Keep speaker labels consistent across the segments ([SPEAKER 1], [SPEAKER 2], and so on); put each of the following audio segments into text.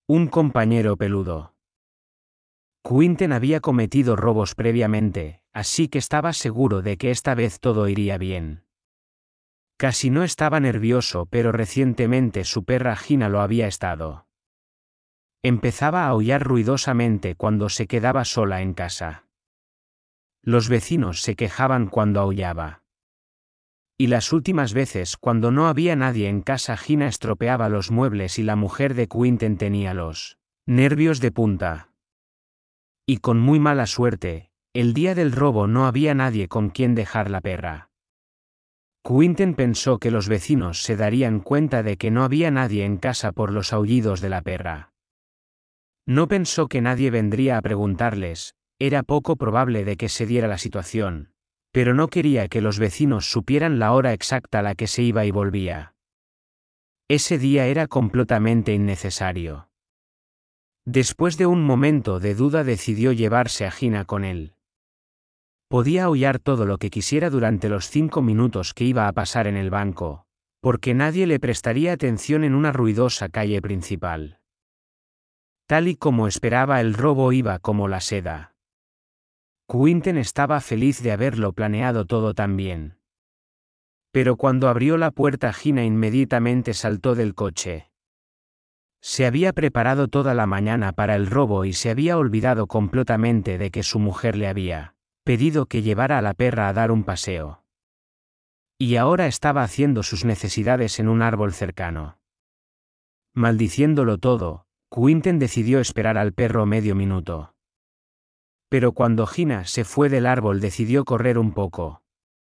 [SPEAKER 1] Un compañero peludo. Quinten había cometido robos previamente, así que estaba seguro de que esta vez todo iría bien. Casi no estaba nervioso, pero recientemente su perra Gina lo había estado. Empezaba a aullar ruidosamente cuando se quedaba sola en casa. Los vecinos se quejaban cuando aullaba. Y las últimas veces cuando no había nadie en casa Gina estropeaba los muebles y la mujer de Quinten tenía los nervios de punta. Y con muy mala suerte, el día del robo no había nadie con quien dejar la perra. Quinten pensó que los vecinos se darían cuenta de que no había nadie en casa por los aullidos de la perra. No pensó que nadie vendría a preguntarles, era poco probable de que se diera la situación, pero no quería que los vecinos supieran la hora exacta a la que se iba y volvía. Ese día era completamente innecesario. Después de un momento de duda decidió llevarse a Gina con él. Podía aullar todo lo que quisiera durante los 5 minutos que iba a pasar en el banco, porque nadie le prestaría atención en una ruidosa calle principal. Tal y como esperaba, el robo iba como la seda. Quinten estaba feliz de haberlo planeado todo tan bien. Pero cuando abrió la puerta, Gina inmediatamente saltó del coche. Se había preparado toda la mañana para el robo y se había olvidado completamente de que su mujer le había pedido que llevara a la perra a dar un paseo. Y ahora estaba haciendo sus necesidades en un árbol cercano. Maldiciéndolo todo, Quinten decidió esperar al perro medio minuto. Pero cuando Gina se fue del árbol decidió correr un poco.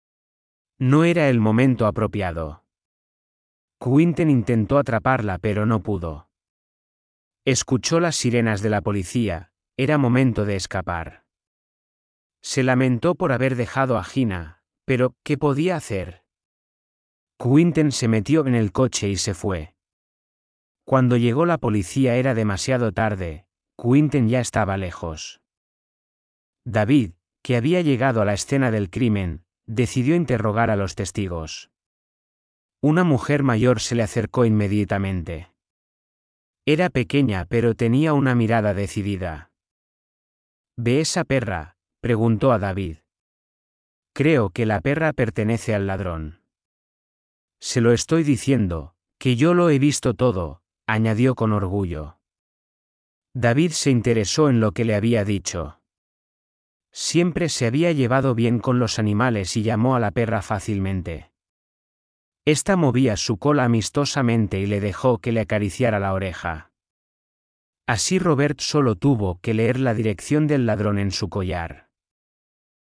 [SPEAKER 1] No era el momento apropiado. Quinten intentó atraparla pero no pudo. Escuchó las sirenas de la policía, era momento de escapar. Se lamentó por haber dejado a Gina, pero ¿qué podía hacer? Quinten se metió en el coche y se fue. Cuando llegó la policía era demasiado tarde, Quinten ya estaba lejos. David, que había llegado a la escena del crimen, decidió interrogar a los testigos. Una mujer mayor se le acercó inmediatamente. Era pequeña pero tenía una mirada decidida. ¿Ve esa perra?, preguntó a David. Creo que la perra pertenece al ladrón. Se lo estoy diciendo, que yo lo he visto todo, añadió con orgullo. David se interesó en lo que le había dicho. Siempre se había llevado bien con los animales y llamó a la perra fácilmente. Esta movía su cola amistosamente y le dejó que le acariciara la oreja. Así Robert solo tuvo que leer la dirección del ladrón en su collar.